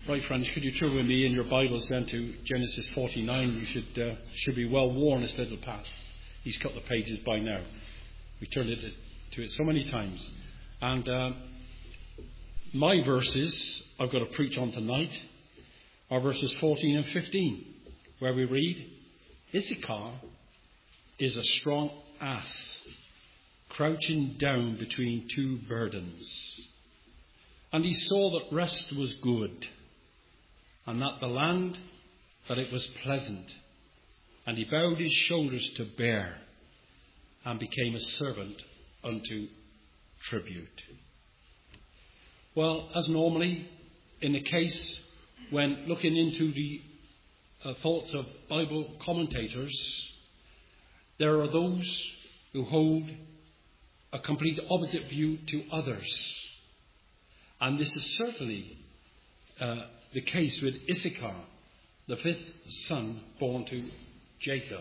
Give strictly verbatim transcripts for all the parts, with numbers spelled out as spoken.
Right, friends, could you turn with me in your Bibles then to Genesis forty-nine? You should uh, should be well worn, this little path. He's cut the pages by now. We turned it to it so many times. And uh, my verses I've got to preach on tonight are verses fourteen and fifteen, where we read, Issachar is a strong ass, crouching down between two burdens. And he saw that rest was good, and that the land, that it was pleasant. And he bowed his shoulders to bear, and became a servant unto tribute. Well, as normally, in the case when looking into the uh, thoughts of Bible commentators, there are those who hold a complete opposite view to others. And this is certainly uh, the case with Issachar, the fifth son born to Jacob.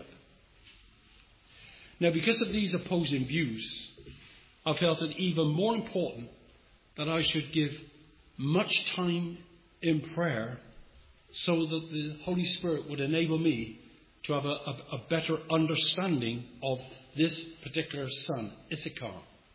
Now, because of these opposing views, I felt it even more important that I should give much time in prayer so that the Holy Spirit would enable me to have a, a, a better understanding of this particular son, Issachar.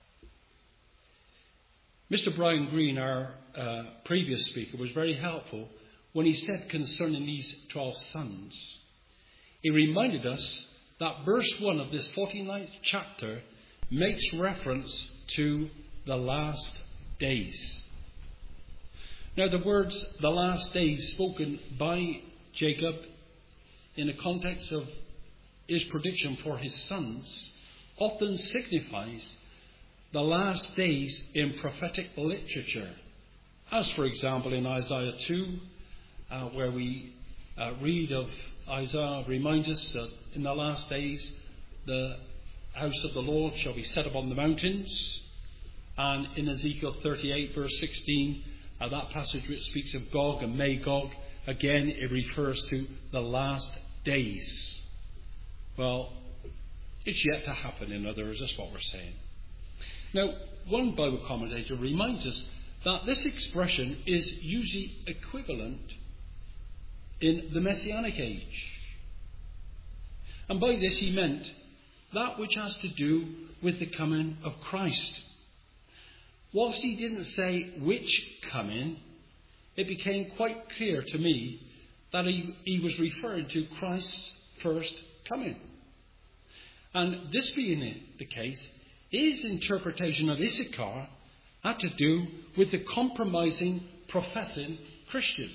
Mister Brian Green, our uh, previous speaker, was very helpful when he said concerning these twelve sons. He reminded us that verse one of this forty-ninth chapter makes reference to the last days. Now, the words, the last days, spoken by Jacob in the context of his prediction for his sons, often signifies the last days in prophetic literature. As, for example, in Isaiah two, uh, where we uh, read of Isaiah, reminds us that in the last days the house of the Lord shall be set upon the mountains. And in Ezekiel thirty-eight, verse sixteen, uh, that passage which speaks of Gog and Magog, again it refers to the last days. Well, it's yet to happen, in other words, that's what we're saying. Now, one Bible commentator reminds us that this expression is usually equivalent in the Messianic age. And by this he meant that which has to do with the coming of Christ. Whilst he didn't say which coming, it became quite clear to me that he, he was referring to Christ's first coming. And this being the case, his interpretation of Issachar had to do with the compromising, professing Christian.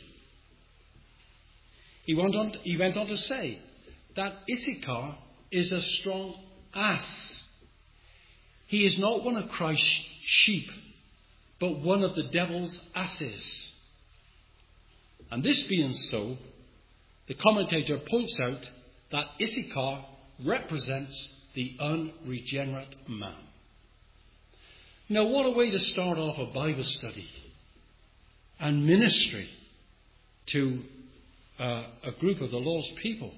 He went on, he went on to say that Issachar is a strong ass. He is not one of Christ's sheep, but one of the devil's asses. And this being so, the commentator points out that Issachar represents the unregenerate man. Now, what a way to start off a Bible study and ministry to uh, a group of the Lord's people.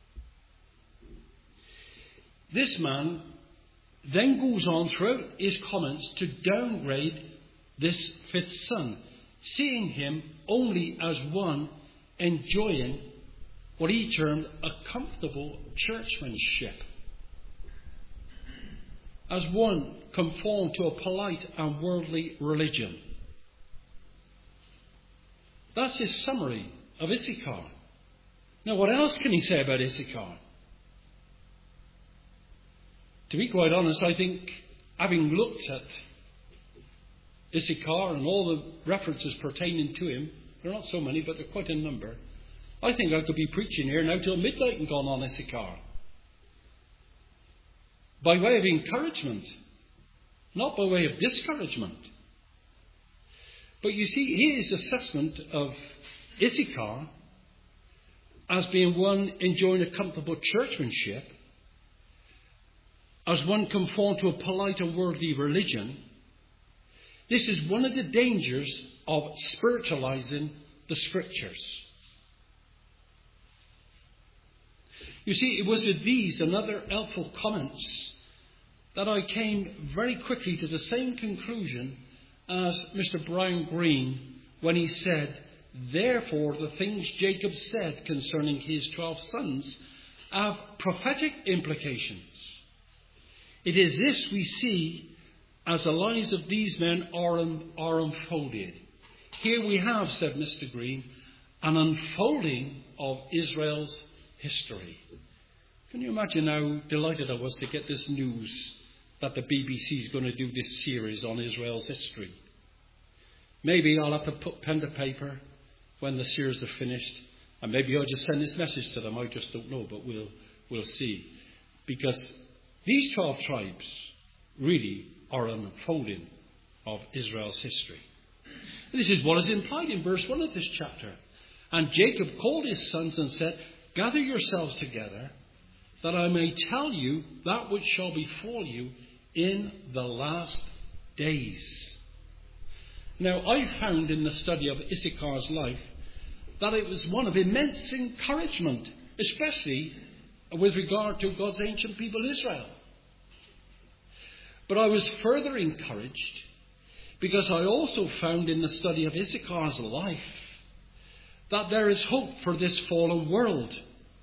This man then goes on throughout his comments to downgrade this fifth son, seeing him only as one enjoying what he termed a comfortable churchmanship, as one conformed to a polite and worldly religion. That's his summary of Issachar. Now, what else can he say about Issachar? To be quite honest, I think, having looked at Issachar and all the references pertaining to him, there are not so many, but there are quite a number, I think I could be preaching here now till midnight and gone on Issachar. By way of encouragement, not by way of discouragement. But you see, his assessment of Issachar as being one enjoying a comfortable churchmanship, as one conformed to a polite and worldly religion, this is one of the dangers of spiritualizing the Scriptures. You see, it was with these and other helpful comments that I came very quickly to the same conclusion as Mister Brian Green when he said therefore, the things Jacob said concerning his twelve sons have prophetic implications. It is this we see as the lives of these men are, un- are unfolded. Here we have, said Mister Green, an unfolding of Israel's history. Can you imagine how delighted I was to get this news that the B B C is going to do this series on Israel's history? Maybe I'll have to put pen to paper when the series are finished, and maybe I'll just send this message to them. I just don't know, but we'll we'll see. Because these twelve tribes really are an unfolding of Israel's history. This is what is implied in verse one of this chapter. And Jacob called his sons and said, gather yourselves together, that I may tell you that which shall befall you in the last days. Now, I found in the study of Issachar's life that it was one of immense encouragement, especially with regard to God's ancient people Israel. But I was further encouraged because I also found in the study of Issachar's life that there is hope for this fallen world.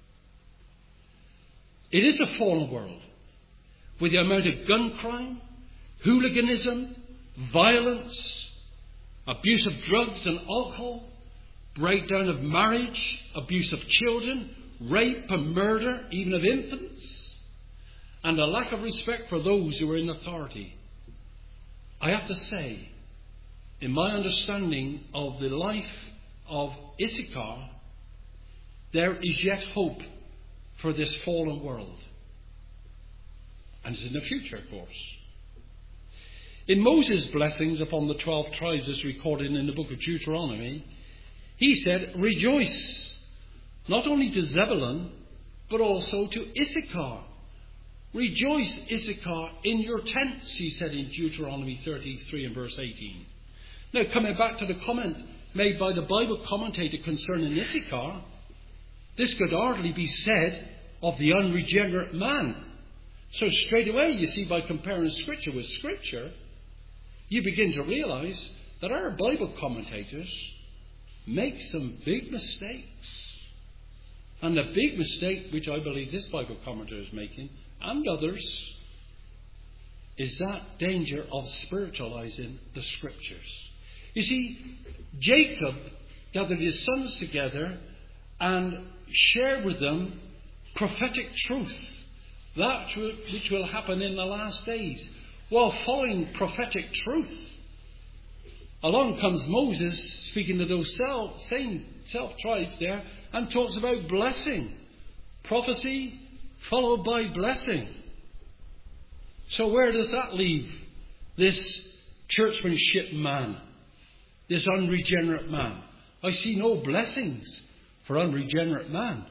It is a fallen world with the amount of gun crime, hooliganism, violence, abuse of drugs and alcohol, breakdown of marriage, abuse of children, rape and murder, even of infants, and a lack of respect for those who are in authority. I have to say, in my understanding of the life of Issachar, there is yet hope for this fallen world. And it's in the future, of course. In Moses' blessings upon the twelve tribes as recorded in the book of Deuteronomy, he said, rejoice, not only to Zebulun, but also to Issachar. Rejoice, Issachar, in your tents, he said in Deuteronomy thirty-three and verse eighteen. Now, coming back to the comment made by the Bible commentator concerning Issachar, this could hardly be said of the unregenerate man. So straight away, you see, by comparing Scripture with Scripture, you begin to realize that our Bible commentators make some big mistakes. And the big mistake, which I believe this Bible commentator is making, and others, is that danger of spiritualizing the Scriptures. You see, Jacob gathered his sons together and shared with them prophetic truth, that which will happen in the last days. While following prophetic truth, along comes Moses speaking to those self, same self-tribes there and talks about blessing. Prophecy followed by blessing. So where does that leave this churchmanship man, this unregenerate man? I see no blessings for unregenerate man.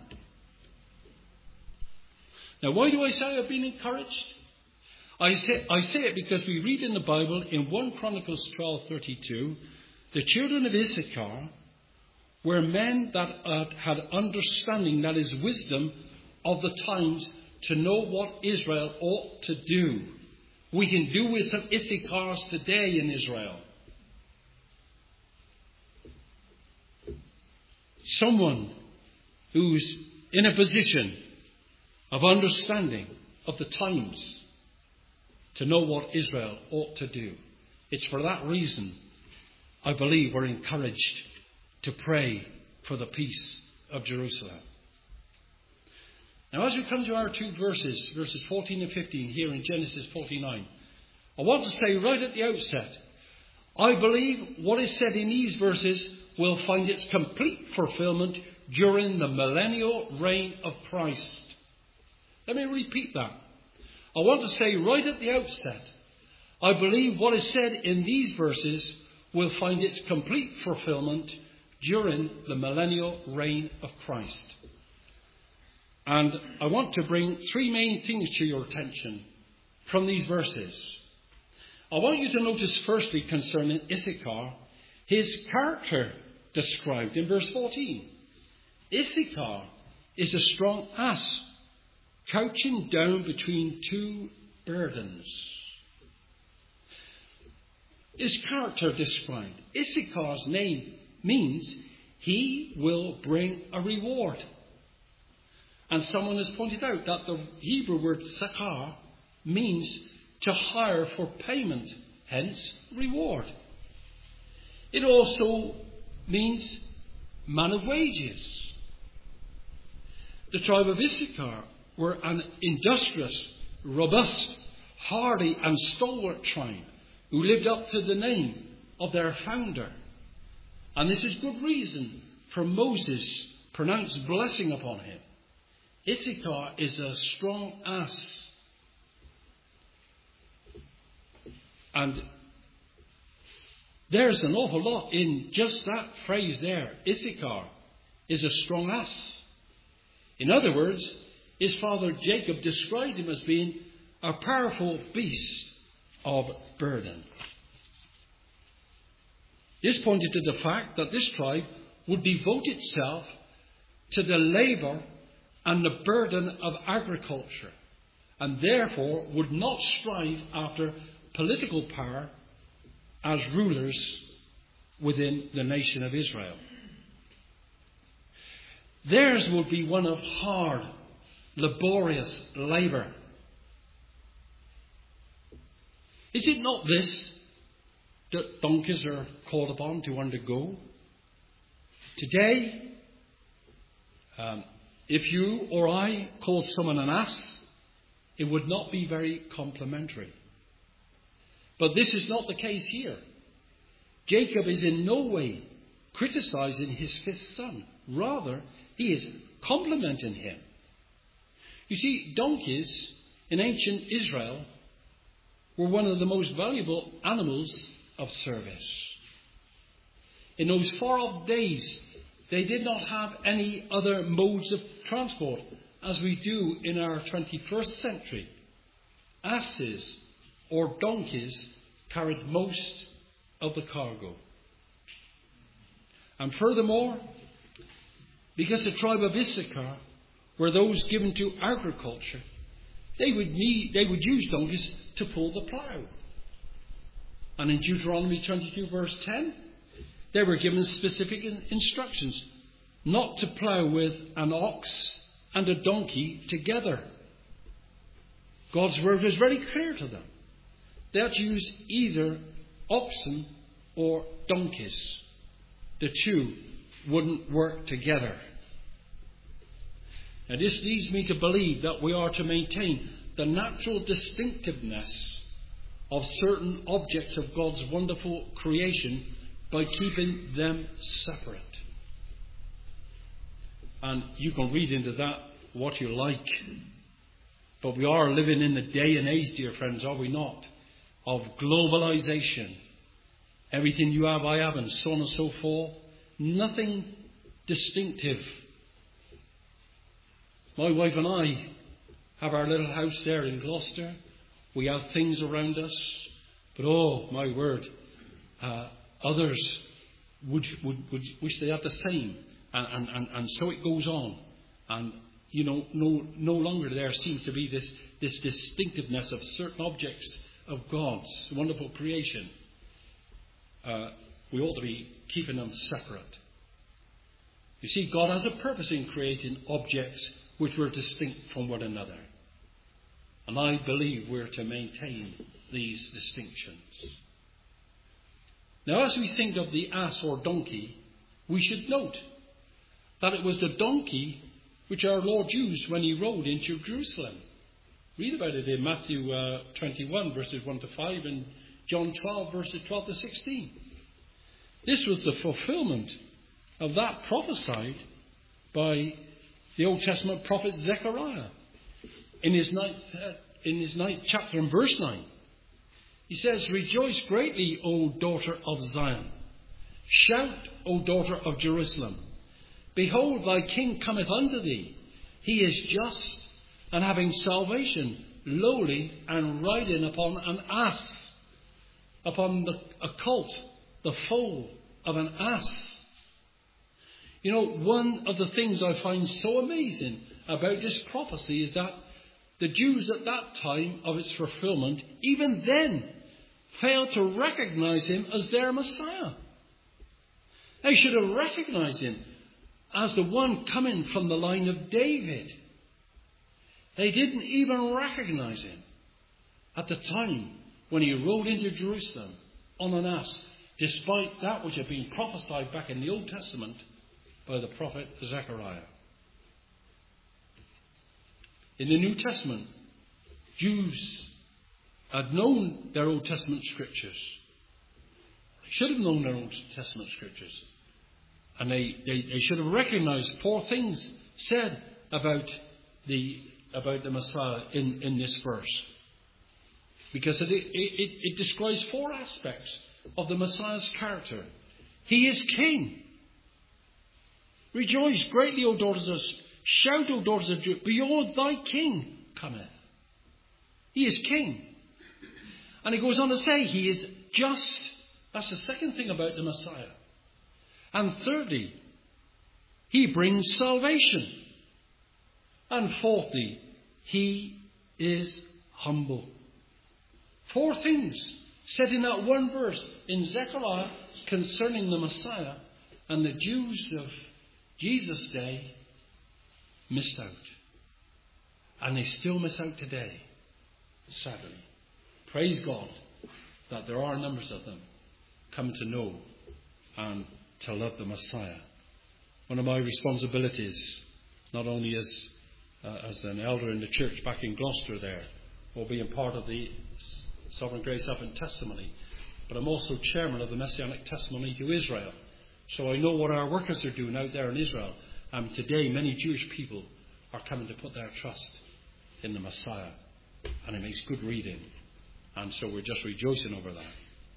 Now, why do I say I've been encouraged? I say, I say it because we read in the Bible in First Chronicles twelve thirty-two, the children of Issachar were men that uh, had understanding, that is wisdom, of the times to know what Israel ought to do. We can do with some Issachars today in Israel. Someone who's in a position of understanding of the times to know what Israel ought to do. It's for that reason I believe we're encouraged to pray for the peace of Jerusalem. Now, as we come to our two verses, verses fourteen and fifteen, here in Genesis forty-nine, I want to say right at the outset, I believe what is said in these verses will find its complete fulfillment during the millennial reign of Christ. Let me repeat that. I want to say right at the outset, I believe what is said in these verses will find its complete fulfillment during the millennial reign of Christ. And I want to bring three main things to your attention from these verses. I want you to notice firstly concerning Issachar, his character described in verse fourteen. Issachar is a strong ass, couching down between two burdens. His character described. Issachar's name means he will bring a reward. And someone has pointed out that the Hebrew word sakar means to hire for payment, hence reward. It also means man of wages. The tribe of Issachar were an industrious, robust, hardy and stalwart tribe who lived up to the name of their founder. And this is good reason for Moses pronounced blessing upon him. Issachar is a strong ass. And there's an awful lot in just that phrase there. Issachar is a strong ass. In other words, his father Jacob described him as being a powerful beast of burden. This pointed to the fact that this tribe would devote itself to the labour and the burden of agriculture, and therefore would not strive after political power as rulers within the nation of Israel. Theirs would be one of hard, laborious labour. Is it not this that donkeys are called upon to undergo? Today, um, if you or I called someone an ass, it would not be very complimentary. But this is not the case here. Jacob is in no way criticizing his fifth son. Rather, he is complimenting him. You see, donkeys in ancient Israel were one of the most valuable animals of service. In those far-off days, they did not have any other modes of transport as we do in our twenty-first century. Asses or donkeys carried most of the cargo. And furthermore, because the tribe of Issachar were those given to agriculture, they would need, they would use donkeys to pull the plough. And in Deuteronomy twenty-two verse ten, they were given specific instructions not to plough with an ox and a donkey together. God's word was very clear to them. They had to use either oxen or donkeys. The two wouldn't work together. Now this leads me to believe that we are to maintain the natural distinctiveness of certain objects of God's wonderful creation by keeping them separate. And you can read into that what you like. But we are living in the day and age, dear friends, are we not? Of globalization. Everything you have, I have, and so on and so forth. Nothing distinctive. My wife and I have our little house there in Gloucester. We have things around us. But oh, my word, uh, others would, would, would wish they had the same. And, and, and, and so it goes on. And, you know, no, no longer there seems to be this, this distinctiveness of certain objects of God's wonderful creation. Uh, we ought to be keeping them separate. You see, God has a purpose in creating objects which were distinct from one another. And I believe we're to maintain these distinctions. Now, as we think of the ass or donkey, we should note that it was the donkey which our Lord used when he rode into Jerusalem. Read about it in Matthew uh, twenty-one, verses one to five, and John twelve, verses twelve to sixteen. This was the fulfillment of that prophesied by the Old Testament prophet Zechariah in his ninth, uh, in his ninth chapter and verse nine. He says, "Rejoice greatly, O daughter of Zion. Shout, O daughter of Jerusalem. Behold, thy king cometh unto thee. He is just and having salvation, lowly and riding upon an ass, upon the, a colt, the foal of an ass." You know, one of the things I find so amazing about this prophecy is that the Jews at that time of its fulfillment, even then, failed to recognize him as their Messiah. They should have recognized him as the one coming from the line of David. They didn't even recognize him at the time when he rode into Jerusalem on an ass, despite that which had been prophesied back in the Old Testament by the prophet Zechariah. In the New Testament, Jews had known their Old Testament scriptures. They should have known their Old Testament scriptures. And they, they, they should have recognized four things said about the about the Messiah in, in this verse. Because it, it, it, it describes four aspects of the Messiah's character. He is king. Rejoice greatly, O daughters of shout, O daughters of Judah, behold, thy king cometh. He is king. And he goes on to say he is just. That's the second thing about the Messiah. And thirdly, he brings salvation. And fourthly, he is humble. Four things said in that one verse in Zechariah concerning the Messiah, and the Jews of Jesus' day missed out. And they still miss out today, sadly. Praise God that there are numbers of them come to know and to love the Messiah. One of my responsibilities, not only as uh, as an elder in the church back in Gloucester there, or being part of the Sovereign Grace Advent Testimony, but I'm also chairman of the Messianic Testimony to Israel. So I know what our workers are doing out there in Israel. And today many Jewish people are coming to put their trust in the Messiah. And it makes good reading. And so we're just rejoicing over that.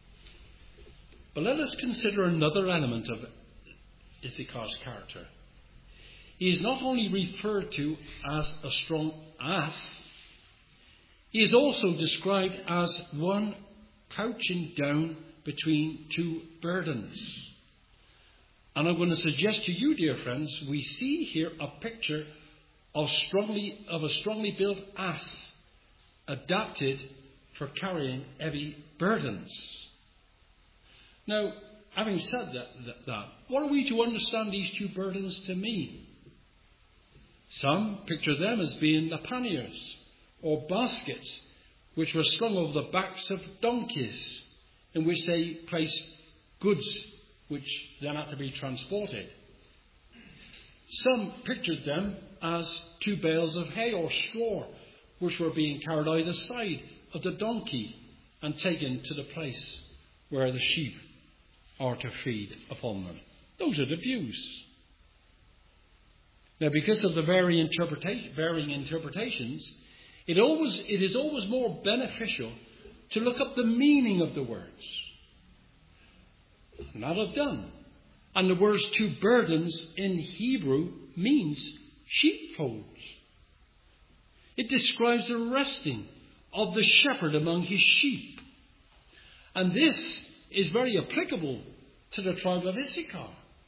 But let us consider another element of Issachar's character. He is not only referred to as a strong ass, he is also described as one couching down between two burdens. And I'm going to suggest to you, dear friends, we see here a picture of strongly of a strongly built ass adapted for carrying heavy burdens. Now, having said that, that, that, what are we to understand these two burdens to mean? Some picture them as being the panniers or baskets which were slung over the backs of donkeys in which they placed goods which then had to be transported. Some pictured them as two bales of hay or straw which were being carried either side of the donkey and taken to the place where the sheep are to feed upon them. Those are the views. Now, because of the varying, interpreta- varying interpretations, it always it is always more beneficial to look up the meaning of the words. And that I've done. And the words two burdens in Hebrew means sheepfolds. It describes the resting of the shepherd among his sheep. And this is very applicable to the tribe of Issachar.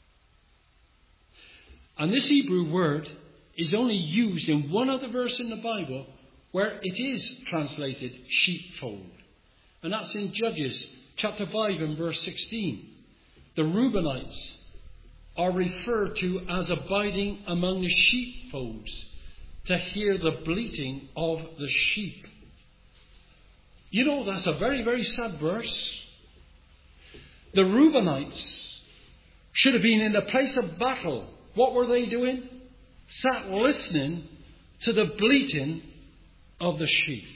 And this Hebrew word is only used in one other verse in the Bible where it is translated sheepfold. And that's in Judges chapter five and verse sixteen. The Reubenites are referred to as abiding among the sheepfolds to hear the bleating of the sheep. You know, that's a very, very sad verse. The Reubenites should have been in a place of battle. What were they doing? Sat listening to the bleating of the sheep.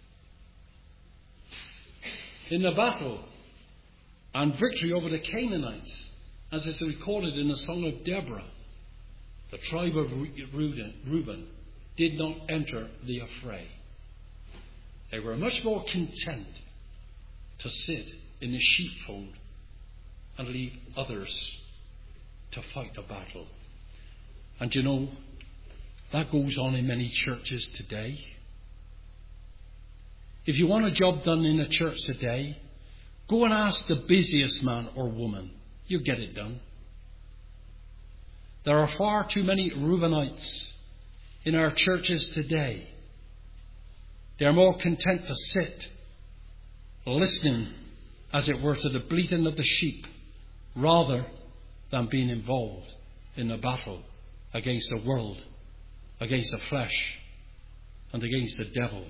In the battle and victory over the Canaanites, as is recorded in the Song of Deborah, the tribe of Reuben did not enter the affray. They were much more content to sit in the sheepfold and leave others to fight the battle. And you know, that goes on in many churches today. If you want a job done in a church today, go and ask the busiest man or woman. You get it done. There are far too many Reubenites in our churches today. They are more content to sit, listening, as it were, to the bleating of the sheep, rather than being involved in a battle against the world, against the flesh, and against the devil.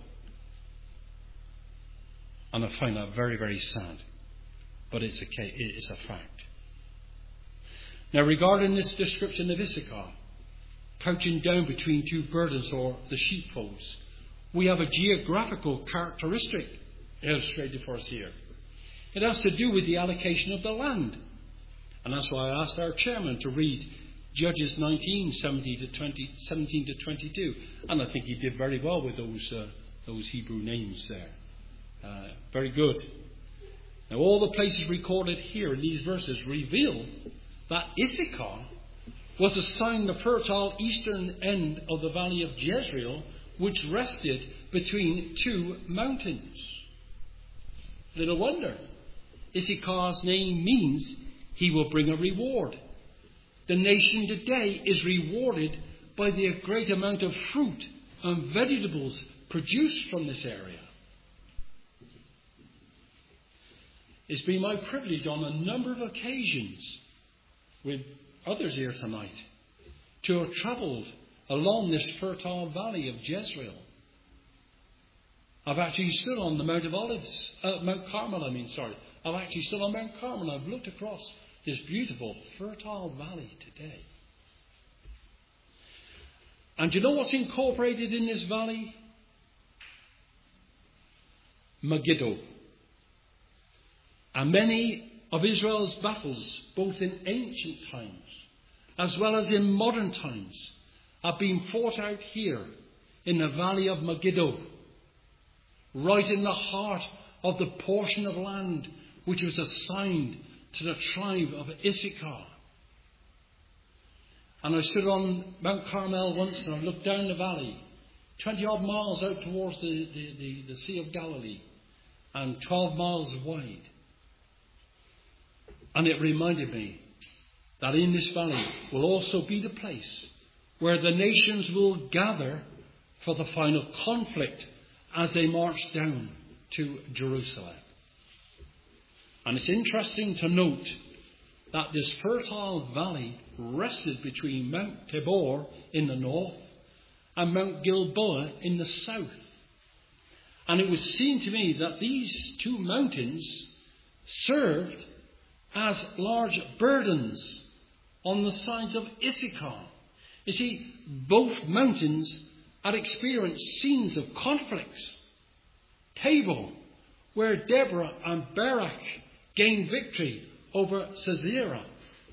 And I find that very, very sad. But it's a, it's a fact. Now, regarding this description of Issachar, couching down between two burdens or the sheepfolds, we have a geographical characteristic illustrated for us here. It has to do with the allocation of the land. And that's why I asked our chairman to read Judges nineteen, seventeen to twenty, seventeen to twenty-two. And I think he did very well with those, uh, those Hebrew names there. Uh, very good. Now, all the places recorded here in these verses reveal that Issachar was assigned the fertile eastern end of the valley of Jezreel, which rested between two mountains. Little wonder. Issachar's name means he will bring a reward. The nation today is rewarded by the great amount of fruit and vegetables produced from this area. It's been my privilege on a number of occasions with others here tonight to have travelled along this fertile valley of Jezreel. I've actually stood on the Mount of Olives, uh, Mount Carmel, I mean, sorry. I've actually stood on Mount Carmel and I've looked across this beautiful, fertile valley today. And do you know what's incorporated in this valley? Megiddo. And many of Israel's battles, both in ancient times as well as in modern times, have been fought out here in the valley of Megiddo, right in the heart of the portion of land which was assigned to the tribe of Issachar. And I stood on Mount Carmel once and I looked down the valley, twenty odd miles out towards the, the, the, the Sea of Galilee and twelve miles wide. And it reminded me that in this valley will also be the place where the nations will gather for the final conflict as they march down to Jerusalem. And it's interesting to note that this fertile valley rested between Mount Tabor in the north and Mount Gilboa in the south. And it was seen to me that these two mountains served as large burdens on the sides of Issachar. You see, both mountains had experienced scenes of conflicts. Tabor, where Deborah and Barak gained victory over Sisera.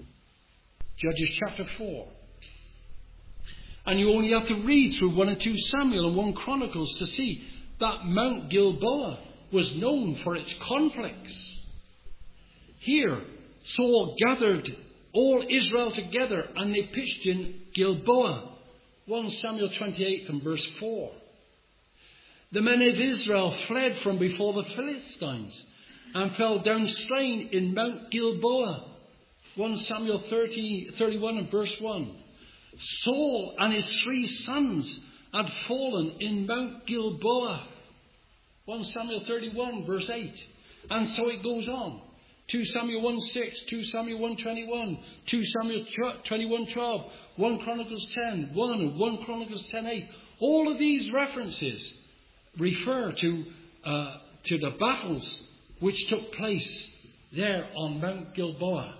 Judges chapter four. And you only have to read through one and two Samuel and one Chronicles to see that Mount Gilboa was known for its conflicts. Here, Saul gathered all Israel together and they pitched in Gilboa. First Samuel twenty-eight and verse four. The men of Israel fled from before the Philistines and fell down slain in Mount Gilboa. First Samuel thirty, thirty-one and verse one. Saul and his three sons had fallen in Mount Gilboa. First Samuel thirty-one verse eight. And so it goes on. Second Samuel one six, Second Samuel one twenty-one, Second Samuel twenty-one twelve, First Chronicles ten one and First Chronicles ten eight. All of these references refer to uh, to the battles which took place there on Mount Gilboa.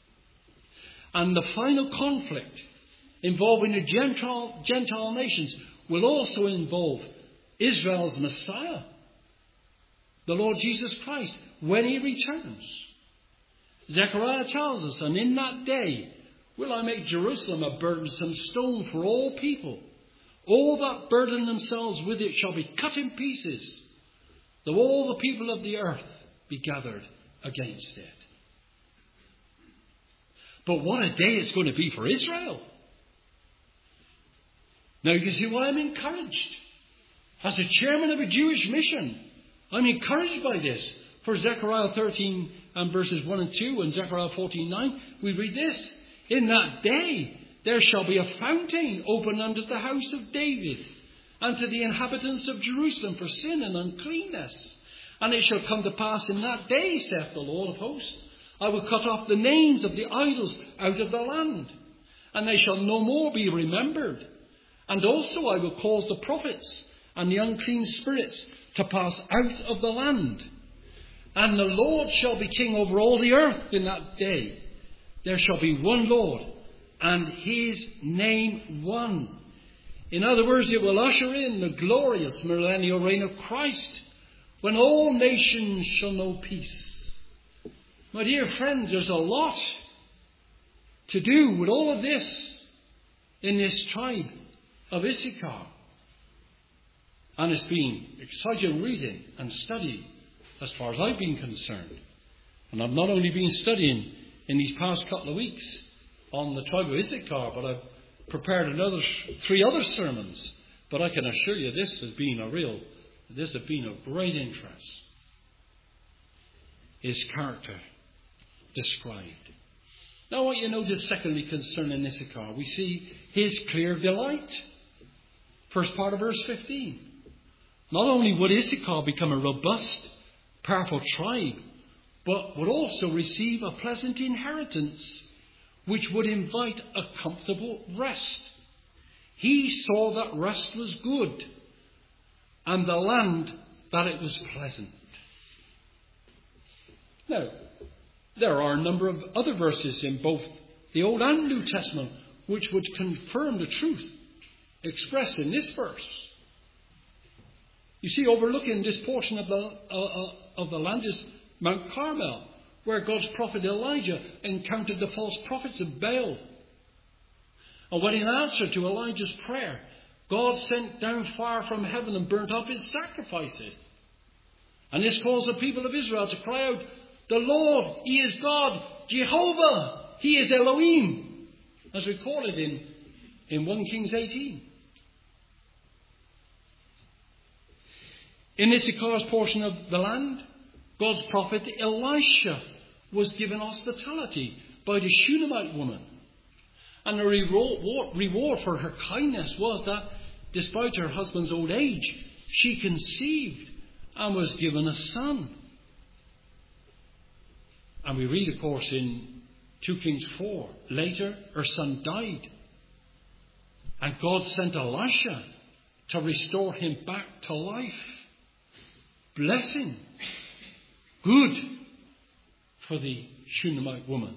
And the final conflict involving the Gentile, Gentile nations will also involve Israel's Messiah, the Lord Jesus Christ, when he returns. Zechariah tells us, and in that day will I make Jerusalem a burdensome stone for all people. All that burden themselves with it shall be cut in pieces, though all the people of the earth be gathered against it. But what a day it's going to be for Israel. Now you can see why I'm encouraged. As a chairman of a Jewish mission, I'm encouraged by this. For Zechariah thirteen and verses one and two and Zechariah fourteen nine, we read this. In that day there shall be a fountain open unto the house of David and to the inhabitants of Jerusalem for sin and uncleanness. And it shall come to pass in that day, saith the Lord of hosts, I will cut off the names of the idols out of the land, and they shall no more be remembered. And also I will cause the prophets and the unclean spirits to pass out of the land. And the Lord shall be king over all the earth in that day. There shall be one Lord, and his name one. In other words, it will usher in the glorious millennial reign of Christ, when all nations shall know peace. My dear friends, there's a lot to do with all of this in this tribe of Issachar. And it's been exciting reading and study as far as I've been concerned. And I've not only been studying in these past couple of weeks on the tribe of Issachar, but I've prepared another three other sermons. But I can assure you this has been a real, this has been of great interest. His character described. Now what you notice secondly concerning Issachar, we see his clear delight. First part of verse fifteen. Not only would Issachar become a robust, powerful tribe, but would also receive a pleasant inheritance, which would invite a comfortable rest. He saw that rest was good, and the land that it was pleasant. Now, there are a number of other verses in both the Old and New Testament which would confirm the truth expressed in this verse. You see, overlooking this portion of the, uh, of the land is Mount Carmel, where God's prophet Elijah encountered the false prophets of Baal. And when in answer to Elijah's prayer, God sent down fire from heaven and burnt up his sacrifices. And this caused the people of Israel to cry out, "The Lord, He is God, Jehovah, He is Elohim," as recorded in, in First Kings eighteen. In Issachar's portion of the land, God's prophet Elisha was given hospitality by the Shunammite woman. And the reward for her kindness was that, despite her husband's old age, she conceived and was given a son. And we read, of course, in Second Kings four, later her son died. And God sent Elisha to restore him back to life. Blessing. Good for the Shunammite woman.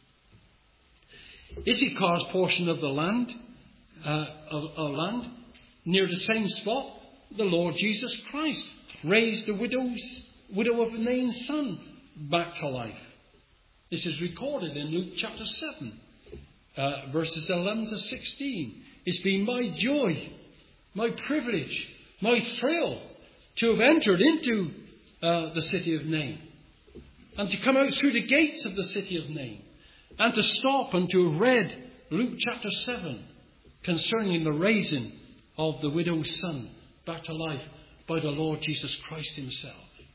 Issachar's portion of the land, uh, of, of land, near the same spot, the Lord Jesus Christ raised the widow's, widow of Nain's son back to life. This is recorded in Luke chapter seven, uh, verses eleven to sixteen. It's been my joy, my privilege, my thrill to have entered into uh, the city of Nain, and to come out through the gates of the city of Nain, and to stop and to have read Luke chapter seven concerning the raising of the widow's son back to life by the Lord Jesus Christ himself.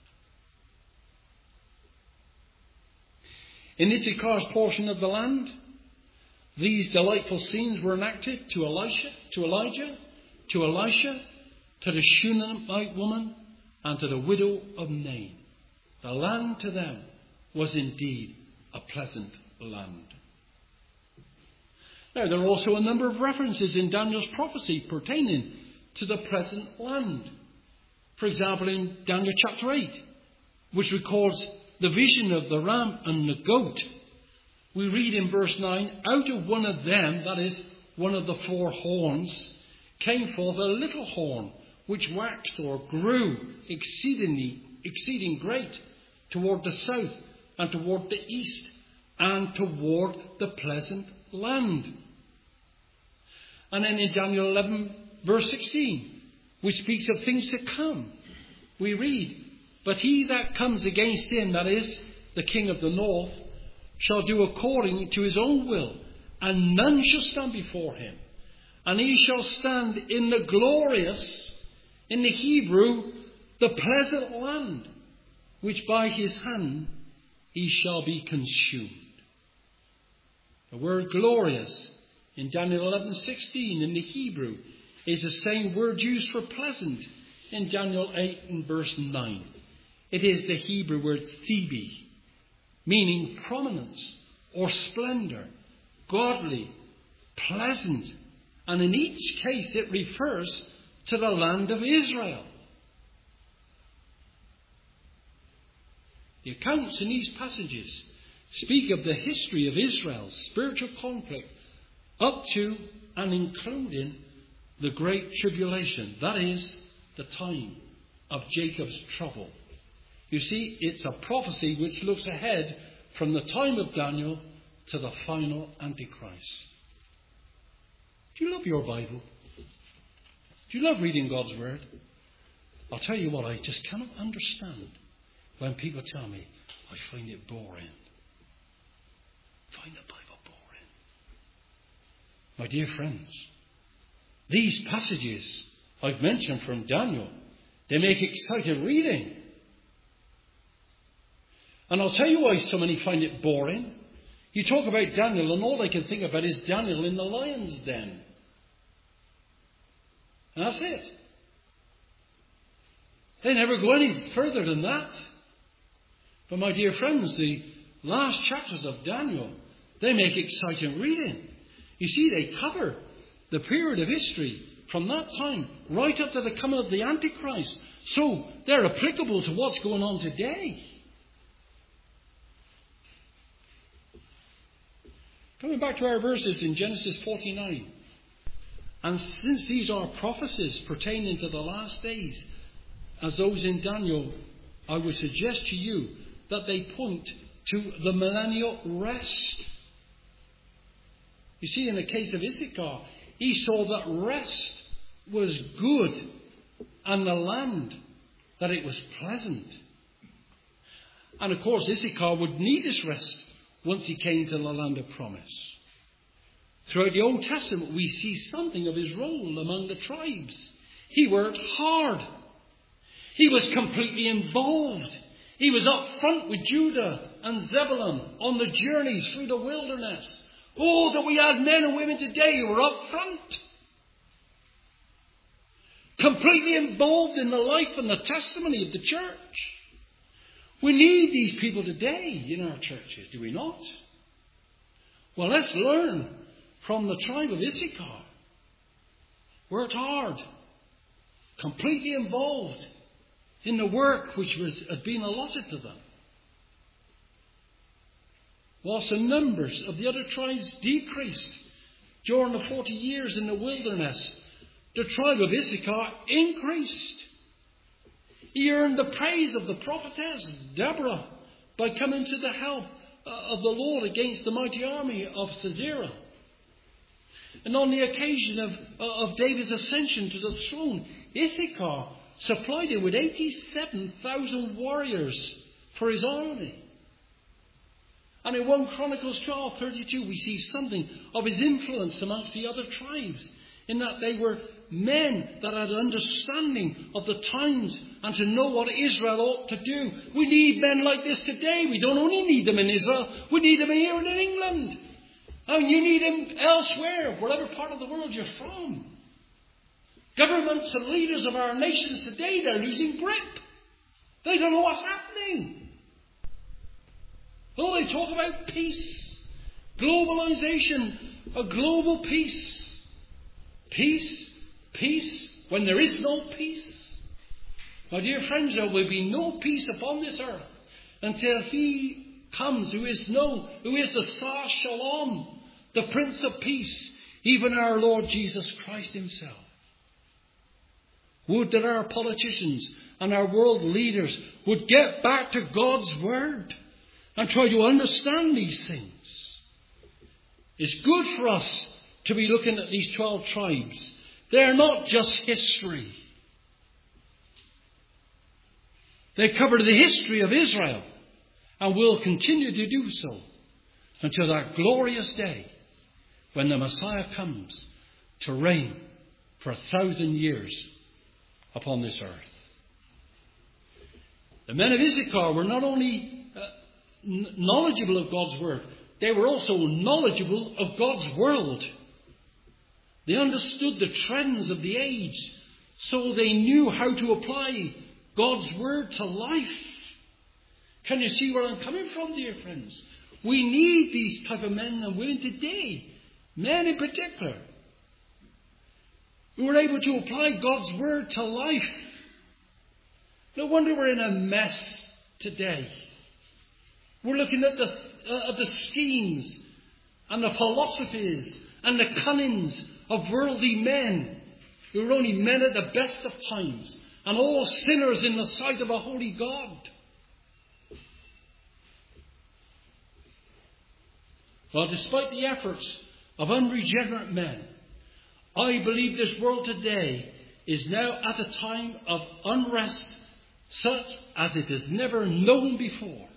In Issachar's portion of the land, these delightful scenes were enacted to Elisha, to Elijah, to Elisha, to the Shunammite woman, and to the widow of Nain. The land to them was indeed a pleasant land. Now, there are also a number of references in Daniel's prophecy pertaining to the pleasant land. For example, in Daniel chapter eight, which records the vision of the ram and the goat, we read in verse nine, "Out of one of them," that is, one of the four horns, "came forth a little horn, which waxed or grew exceedingly, exceeding great, toward the south and toward the east and toward the pleasant land." And then in Daniel eleven, verse sixteen, which speaks of things to come, we read, "But he that comes against him," that is, the king of the north, "shall do according to his own will, and none shall stand before him. And he shall stand in the glorious," in the Hebrew, "the pleasant land, which by his hand he shall be consumed." The word glorious in Daniel eleven sixteen in the Hebrew is the same word used for pleasant in Daniel eight and verse nine. It is the Hebrew word thebe. meaning prominence or splendor, godly, pleasant, and in each case it refers to the land of Israel. The accounts in these passages speak of the history of Israel's spiritual conflict up to and including the Great Tribulation. That is, the time of Jacob's trouble. You see, it's a prophecy which looks ahead from the time of Daniel to the final Antichrist. Do you love your Bible? Do you love reading God's Word? I'll tell you what, I just cannot understand when people tell me, I find it boring. Find the Bible boring. My dear friends, these passages I've mentioned from Daniel, they make exciting reading. And I'll tell you why so many find it boring. You talk about Daniel and all they can think about is Daniel in the lion's den. And that's it. They never go any further than that. But my dear friends, the last chapters of Daniel, they make exciting reading. You see, they cover the period of history from that time right up to the coming of the Antichrist. So they're applicable to what's going on today. Coming back to our verses in Genesis forty-nine. And since these are prophecies pertaining to the last days, as those in Daniel, I would suggest to you that they point to the millennial rest. You see, in the case of Issachar, he saw that rest was good and the land, that it was pleasant. And of course, Issachar would need this rest once he came to the land of promise. Throughout the Old Testament, we see something of his role among the tribes. He worked hard. He was completely involved. He was up front with Judah and Zebulun on the journeys through the wilderness. Oh, that we had men and women today who were up front. Completely involved in the life and the testimony of the church. We need these people today in our churches, do we not? Well, let's learn from the tribe of Issachar. Worked hard. Completely involved in the work which was, had been allotted to them. Whilst the numbers of the other tribes decreased during the forty years in the wilderness, the tribe of Issachar increased. He earned the praise of the prophetess Deborah by coming to the help of the Lord against the mighty army of Sisera. And on the occasion of, of David's ascension to the throne, Issachar supplied him with eighty-seven thousand warriors for his army. And in First Chronicles twelve thirty-two, we see something of his influence amongst the other tribes, in that they were men that had understanding of the times and to know what Israel ought to do. We need men like this today. We don't only need them in Israel, we need them here in England. And you need them elsewhere, whatever part of the world you're from. Governments and leaders of our nations today, they're losing grip. They don't know what's happening. Oh, they talk about peace, globalization, a global peace. Peace, peace, when there is no peace. My dear friends, there will be no peace upon this earth until He comes, who is no, who is the Sar Shalom, the Prince of Peace, even our Lord Jesus Christ Himself. Would that our politicians and our world leaders would get back to God's Word and try to understand these things. It's good for us to be looking at these twelve tribes. They're not just history. They cover the history of Israel and will continue to do so until that glorious day when the Messiah comes to reign for a thousand years upon this earth. The men of Issachar were not only uh, n- knowledgeable of God's Word, they were also knowledgeable of God's world. They understood the trends of the age, so they knew how to apply God's Word to life. Can you see where I'm coming from, dear friends? We need these type of men and women today. Men in particular. Who are able to apply God's word to life. No wonder we're in a mess today. We're looking at the, uh, at the schemes and the philosophies and the cunnings of worldly men who are only men at the best of times and all sinners in the sight of a holy God. Well, despite the efforts of unregenerate men, I believe this world today is now at a time of unrest such as it has never known before.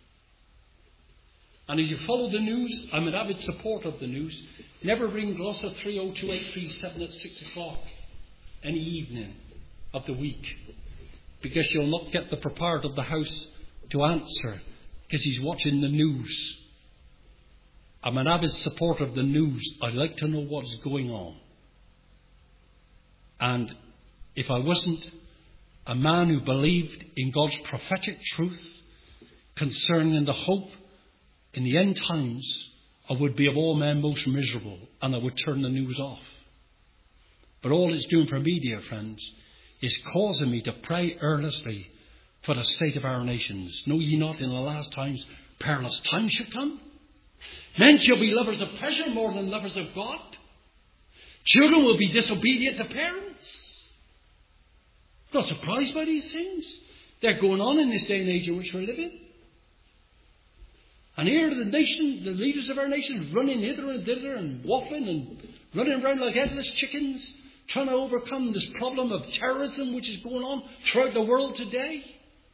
And if you follow the news, I'm an avid supporter of the news. Never ring Gloucester three oh two eight three seven at six o'clock any evening of the week, because you'll not get the proprietor of the house to answer because he's watching the news. I'm an avid supporter of the news. I like to know what's going on. And if I wasn't a man who believed in God's prophetic truth concerning the hope in the end times, I would be of all men most miserable, and I would turn the news off. But all it's doing for me, dear friends, is causing me to pray earnestly for the state of our nations. Know ye not in the last times perilous times shall come? Men shall be lovers of pleasure more than lovers of God. Children will be disobedient to parents. Not surprised by these things. They're going on in this day and age in which we're living. And here the nation, the leaders of our nation, running hither and thither and waffling and running around like headless chickens, trying to overcome this problem of terrorism which is going on throughout the world today.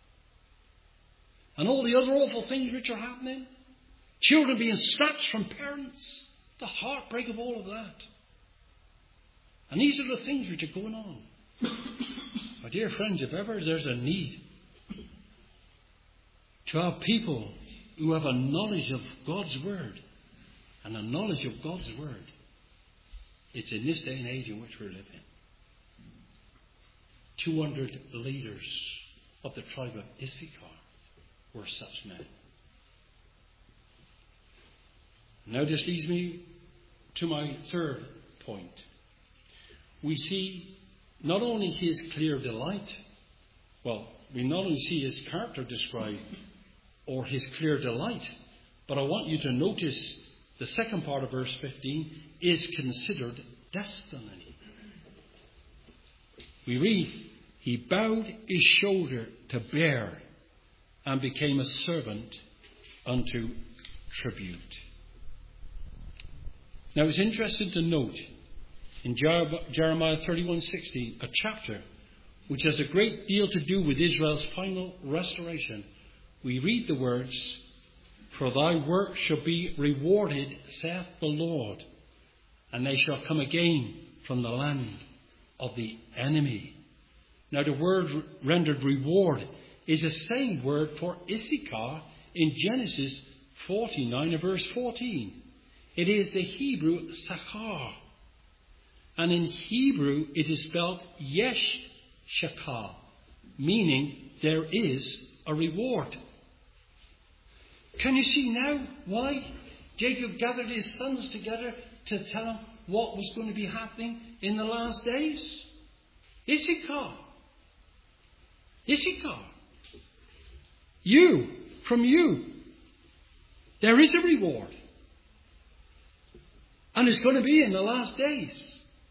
And all the other awful things which are happening. Children being snatched from parents. The heartbreak of all of that. And these are the things which are going on. My dear friends, if ever there's a need to have people who have a knowledge of God's word and a knowledge of God's word, it's in this day and age in which we're living. two hundred leaders of the tribe of Issachar were such men. Now this leads me to my third point. We see not only his clear delight, well, we not only see his character described or his clear delight, but I want you to notice the second part of verse fifteen is considered destiny. We read, he bowed his shoulder to bear and became a servant unto tribute. Now it's interesting to note in Jeremiah thirty-one sixteen, a chapter which has a great deal to do with Israel's final restoration, we read the words, for thy work shall be rewarded, saith the Lord, and they shall come again from the land of the enemy. Now the word rendered reward is the same word for Issachar in Genesis forty-nine and verse fourteen. It is the Hebrew Sachar. And in Hebrew it is spelled Yesh Shakar, meaning there is a reward. Can you see now why Jacob gathered his sons together to tell them what was going to be happening in the last days? Issachar. Issachar. You, from you, there is a reward. And it's going to be in the last days.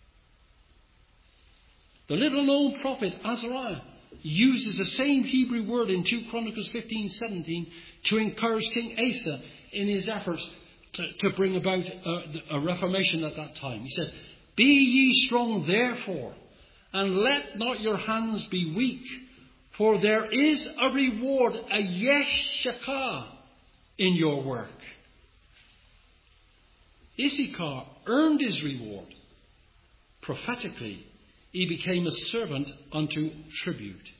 The little known prophet Azariah uses the same Hebrew word in two Chronicles fifteen seventeen to encourage King Asa in his efforts to, to bring about a, a reformation at that time. He said, be ye strong therefore, and let not your hands be weak, for there is a reward, a yesh shakah, in your work. Issachar earned his reward. Prophetically, he became a servant unto tribute.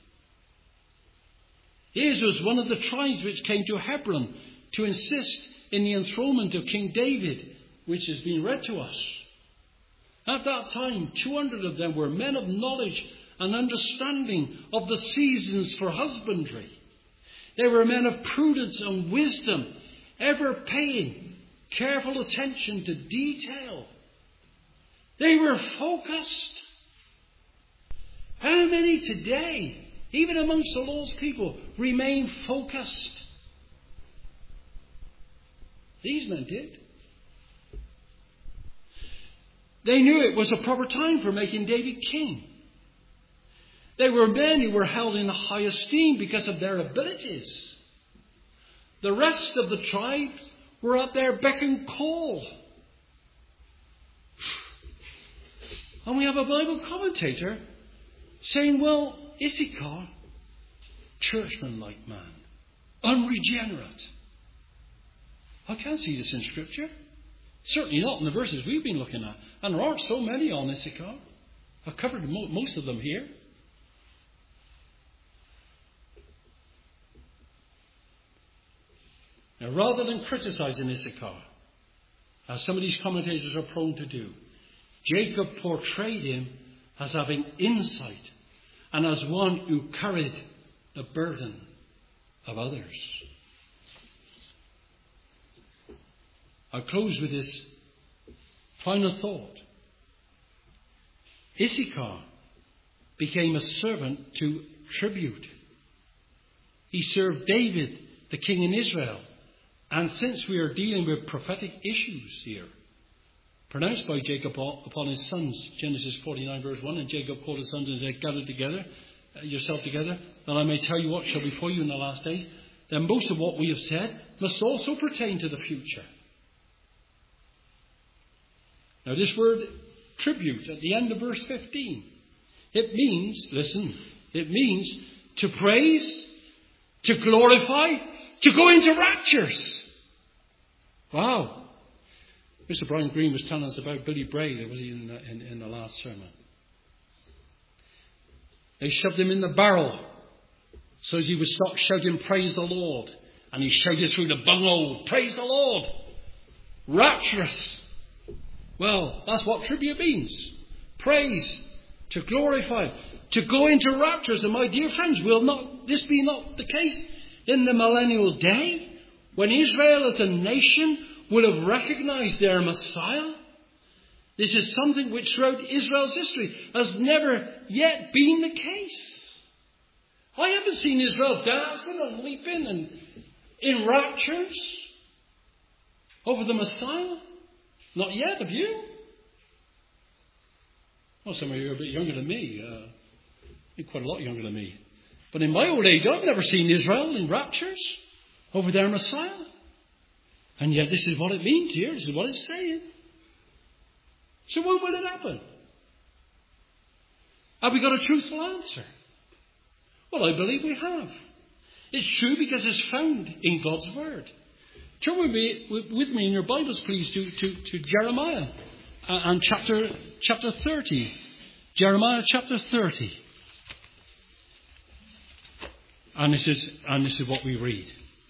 His was one of the tribes which came to Hebron to insist in the enthronement of King David, which has been read to us. At that time, two hundred of them were men of knowledge and understanding of the seasons for husbandry. They were men of prudence and wisdom, ever paying careful attention to detail. They were focused. How many today, even amongst the Lord's people, remain focused? These men did. They knew it was a proper time for making David king. They were men who were held in high esteem because of their abilities. The rest of the tribes were at their beck and call. And we have a Bible commentator saying, well, Issachar, churchman-like man, unregenerate. I can't see this in Scripture. Certainly not in the verses we've been looking at. And there aren't so many on Issachar. I've covered most of them here. Now, rather than criticizing Issachar, as some of these commentators are prone to do, Jacob portrayed him as having insight and as one who carried the burden of others. I'll close with this final thought. Issachar became a servant to tribute. He served David, the king in Israel. And since we are dealing with prophetic issues here, pronounced by Jacob upon his sons, Genesis forty-nine verse one, and Jacob called his sons and said, gather together, uh, yourself together, that I may tell you what shall befall you in the last days, then most of what we have said must also pertain to the future. Now this word tribute at the end of verse fifteen, it means, listen, it means to praise, to glorify, to go into raptures. Wow. Mister Brian Green was telling us about Billy Bray, there was he in the, in, in the last sermon. They shoved him in the barrel so as he would stop shouting, praise the Lord. And he shouted through the bunghole, praise the Lord. Rapturous. Well, that's what tribute means. Praise, to glorify, to go into raptures. And my dear friends, will not this be not the case in the millennial day, when Israel as a nation will have recognized their Messiah? This is something which throughout Israel's history has never yet been the case. I haven't seen Israel dancing and leaping and in raptures over the Messiah. Not yet, have you? Well, some of you are a bit younger than me. Uh, you're quite a lot younger than me. But in my old age, I've never seen Israel in raptures over their Messiah. And yet this is what it means here. This is what it's saying. So when will it happen? Have we got a truthful answer? Well, I believe we have. It's true because it's found in God's Word. Turn with me, with me in your Bibles, please, to, to, to Jeremiah and chapter, chapter thirty. Jeremiah chapter thirty. And this is, and this is what we read.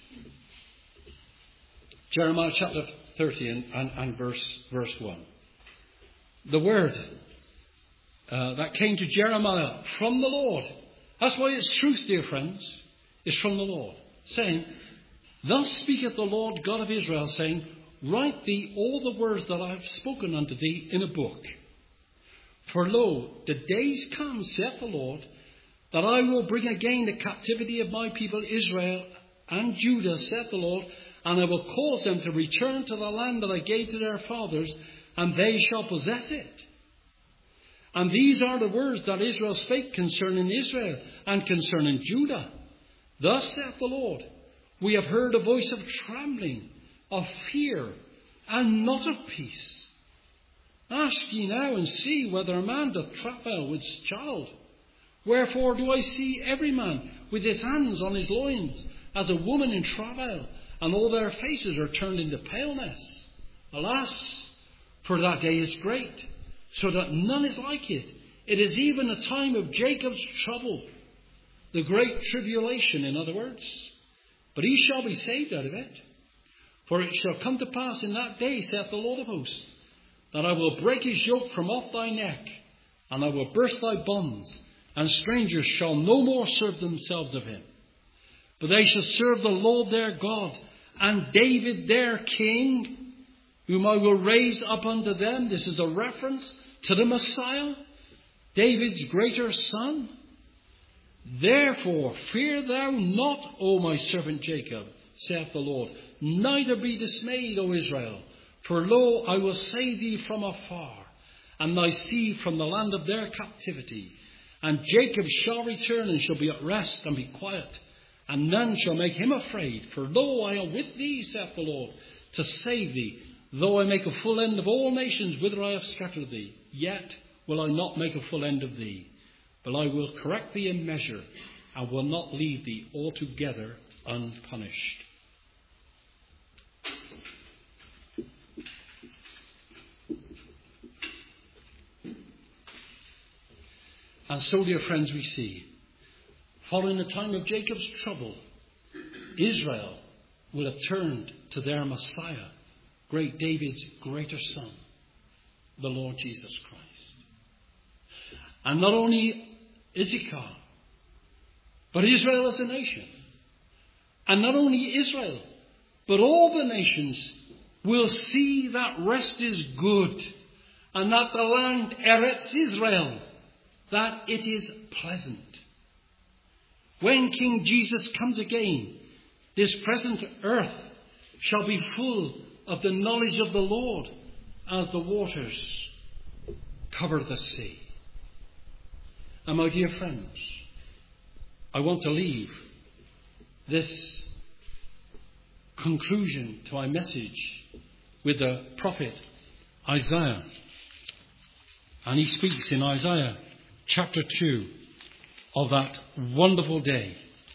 Jeremiah chapter thirty and, and, and verse, verse one. The word uh, that came to Jeremiah from the Lord. That's why it's truth, dear friends. It's from the Lord. Saying, thus speaketh the Lord God of Israel, saying, write thee all the words that I have spoken unto thee in a book. For lo, the days come, saith the Lord, that I will bring again the captivity of my people Israel and Judah, saith the Lord, and I will cause them to return to the land that I gave to their fathers, and they shall possess it. And these are the words that Israel spake concerning Israel and concerning Judah. Thus saith the Lord, we have heard a voice of trembling, of fear, and not of peace. Ask ye now and see whether a man doth travail with his child. Wherefore do I see every man with his hands on his loins, as a woman in travail, and all their faces are turned into paleness. Alas, for that day is great, so that none is like it. It is even a time of Jacob's trouble, the great tribulation, in other words. But he shall be saved out of it. For it shall come to pass in that day, saith the Lord of hosts, that I will break his yoke from off thy neck, and I will burst thy bonds, and strangers shall no more serve themselves of him. But they shall serve the Lord their God, and David their king, whom I will raise up unto them. This is a reference to the Messiah, David's greater son. Therefore fear thou not, O my servant Jacob, saith the Lord, neither be dismayed, O Israel. For lo, I will save thee from afar, and thy seed from the land of their captivity. And Jacob shall return, and shall be at rest, and be quiet, and none shall make him afraid. For lo, I am with thee, saith the Lord, to save thee. Though I make a full end of all nations whither I have scattered thee, yet will I not make a full end of thee. But I will correct thee in measure, and will not leave thee altogether unpunished. And so, dear friends, we see, following the time of Jacob's trouble, Israel will have turned to their Messiah, great David's greater son, the Lord Jesus Christ. And not only Issachar, but Israel as a nation. And not only Israel, but all the nations will see that rest is good, and that the land Eretz Israel, that it is pleasant. When King Jesus comes again, this present earth shall be full of the knowledge of the Lord as the waters cover the sea. And my dear friends, I want to leave this conclusion to my message with the prophet Isaiah. And he speaks in Isaiah chapter two of that wonderful day.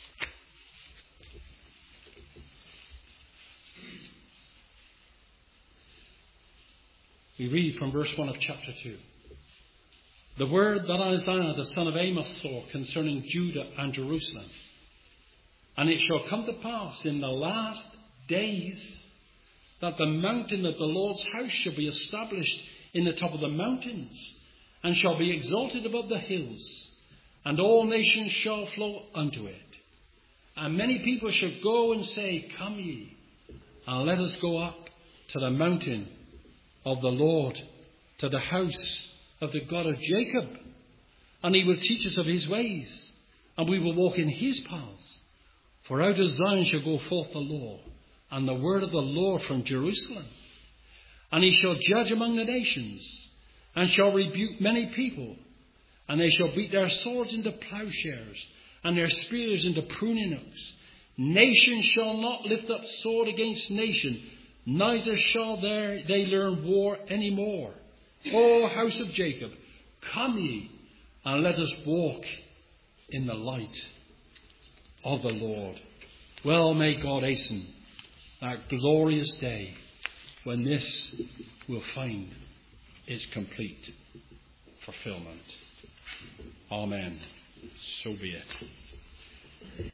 We read from verse one of chapter two. The word that Isaiah the son of Amos saw concerning Judah and Jerusalem. And it shall come to pass in the last days that the mountain of the Lord's house shall be established in the top of the mountains, and shall be exalted above the hills, and all nations shall flow unto it. And many people shall go and say, Come ye, and let us go up to the mountain of the Lord, to the house of the God of Jacob. And he will teach us of his ways, and we will walk in his paths. For out of Zion shall go forth the law, and the word of the Lord from Jerusalem. And he shall judge among the nations, and shall rebuke many people. And they shall beat their swords into plowshares, and their spears into pruning hooks. Nation shall not lift up sword against nation, neither shall there they learn war any more. O house of Jacob, come ye, and let us walk in the light of the Lord. Well, may God hasten that glorious day when this will find its complete fulfillment. Amen. So be it.